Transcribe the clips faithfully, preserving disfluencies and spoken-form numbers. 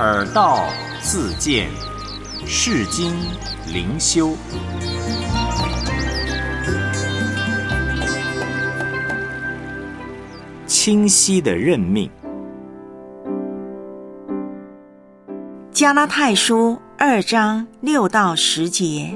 耳道自见，世经灵修。清晰的任命。 加拉太书二章六到十节。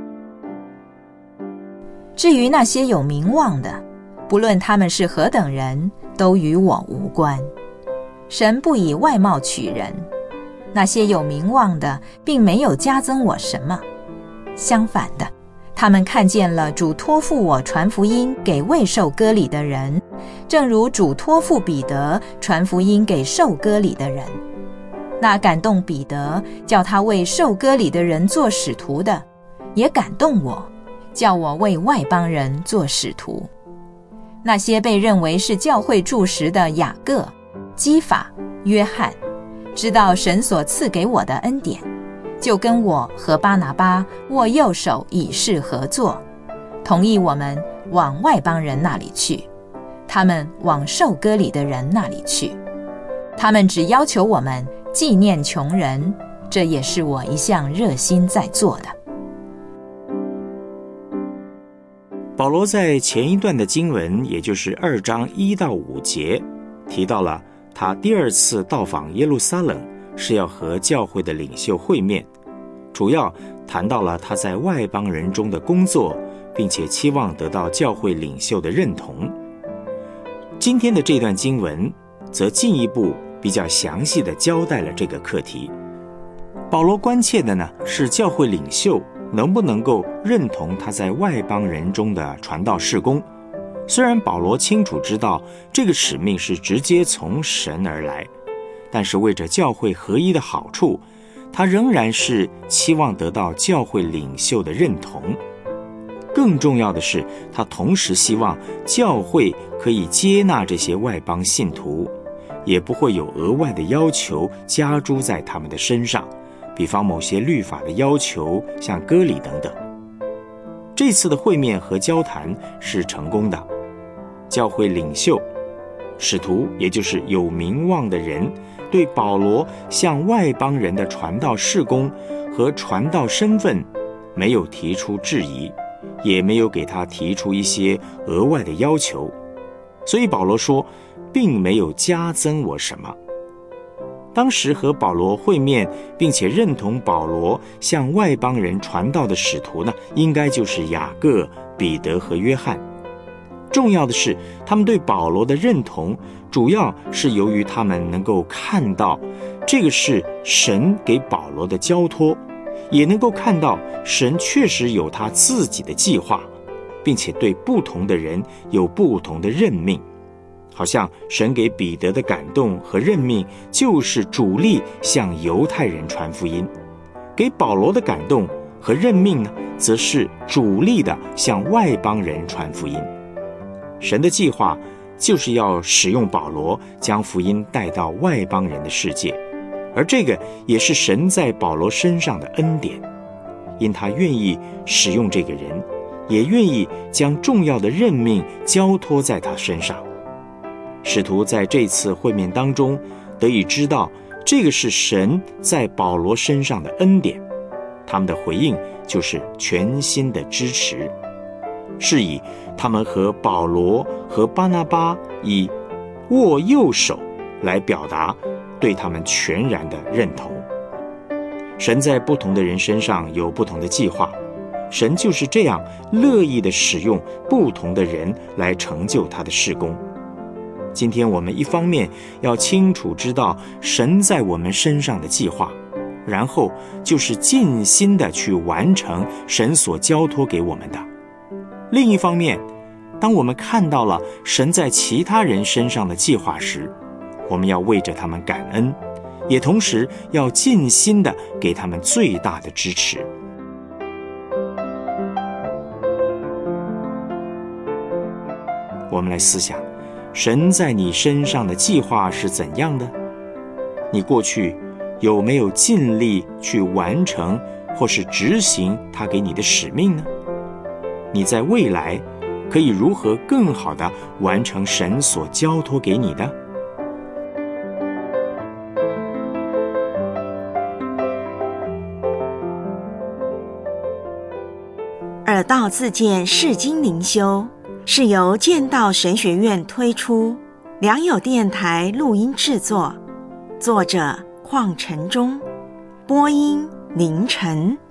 至于那些有名望的，不论他们是何等人，都与我无关。神不以外貌取人，那些有名望的并没有加增我什么，相反的，他们看见了主托付我传福音给未受割礼的人，正如主托付彼得传福音给受割礼的人。那感动彼得叫他为受割礼的人做使徒的，也感动我，叫我为外邦人做使徒。那些被认为是教会柱石的雅各、基法、约翰，知道神所赐给我的恩典，就跟我和巴拿巴握右手以示合作，同意我们往外邦人那里去，他们往受割礼的人那里去。他们只要求我们纪念穷人，这也是我一向热心在做的。 保罗在前一段的经文，也就是二章一到五节，提到了他第二次到访耶路撒冷是要和教会的领袖会面，主要谈到了他在外邦人中的工作，并且期望得到教会领袖的认同。今天的这段经文则进一步比较详细地交代了这个课题。保罗关切的呢是教会领袖能不能够认同他在外邦人中的传道事工。虽然保罗清楚知道这个使命是直接从神而来，但是为着教会合一的好处，他仍然是期望得到教会领袖的认同。更重要的是，他同时希望教会可以接纳这些外邦信徒，也不会有额外的要求加诸在他们的身上，比方某些律法的要求，像割礼等等。这次的会面和交谈是成功的，教会领袖、使徒，也就是有名望的人，对保罗向外邦人的传道事工和传道身份没有提出质疑，也没有给他提出一些额外的要求，所以保罗说并没有加增我什么。当时和保罗会面并且认同保罗向外邦人传道的使徒呢，应该就是雅各、彼得和约翰。重要的是，他们对保罗的认同主要是由于他们能够看到这个是神给保罗的交托，也能够看到神确实有他自己的计划，并且对不同的人有不同的任命。好像神给彼得的感动和任命就是主力向犹太人传福音，给保罗的感动和任命呢，则是主力的向外邦人传福音。神的计划就是要使用保罗将福音带到外邦人的世界，而这个也是神在保罗身上的恩典，因他愿意使用这个人，也愿意将重要的任命交托在他身上。使徒在这次会面当中得以知道这个是神在保罗身上的恩典，他们的回应就是全心的支持，是以他们和保罗和巴拿巴以握右手来表达对他们全然的认同。神在不同的人身上有不同的计划，神就是这样乐意地使用不同的人来成就他的事工。今天我们一方面要清楚知道神在我们身上的计划，然后就是尽心地去完成神所交托给我们的。另一方面，当我们看到了神在其他人身上的计划时，我们要为着他们感恩，也同时要尽心地给他们最大的支持。我们来思想神在你身上的计划是怎样的？你过去有没有尽力去完成或是执行他给你的使命呢？你在未来可以如何更好地完成神所交托给你的？ 道自荐释经灵修是由剑道神学院推出，良友电台录音制作，作者邝晨忠，播音凌晨。